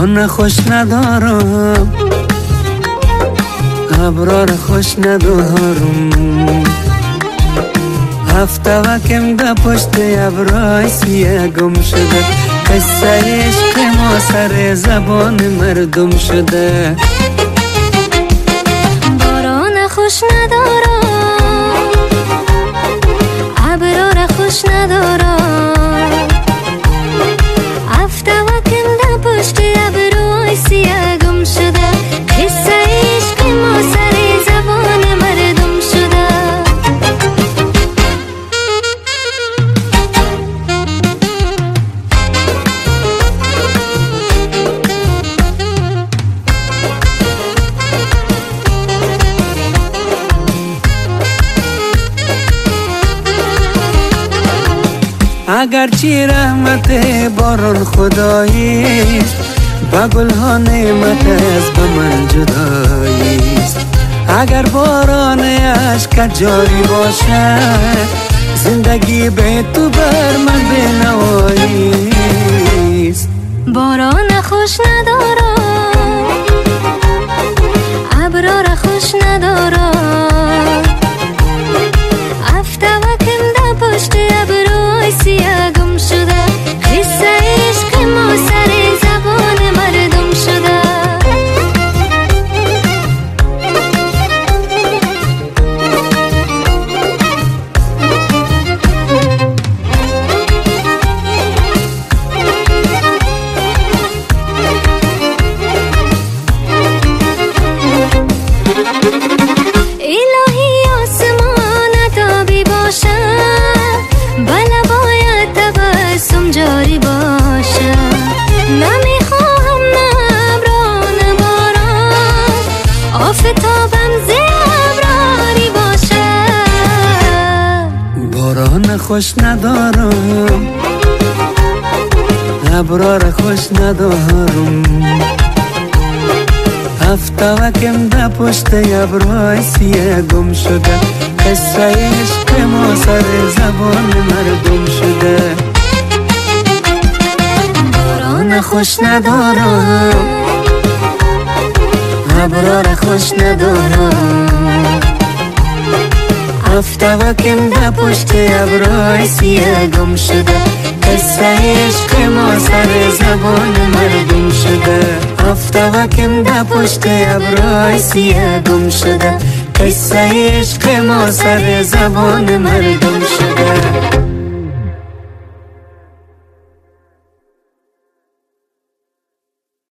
باران خوش ندارم، ابرار خوش ندارم. هفته وکم ده پشت ابرای سیه گم شده، قصه عشق ما سر زبان مردم شده. باران خوش ندارم، ابرار خوش ندارم. هفته وکم ده پشت ابرای سیه گم شده، قصه عشق ما سر زبان مردم شده. اگرچه رحمت باران خداییست، با گلها نعمت از به من جداییست. اگر باران عشق جاری باشد، زندگی به تو بر من بنواییست. باران خوش ندارم، ابرار خوش ندارم. هفته وکم ده پشت ابروی سیه گم شده، قصه عشق ما سر زبان مردم شده. جاری باشه، نمیخواهم نه ابرار نه باران، آفتابم زی ابراری باشه. باران خوش ندارم، ابرار خوش ندارم. هفته وکم ده پشت ابرای سیه گم شده، قصه عشق ما سر زبان مردم شده. باران خوش ندارم، ابرار خوش ندارم. هفته وکم ده پشت ابرای سیه گم شده، قصه عشق ما سر زبان مردم شده. هفته وکم ده پشت ابرای سیه گم شده، قصه عشق ما سر زبان مردم شده.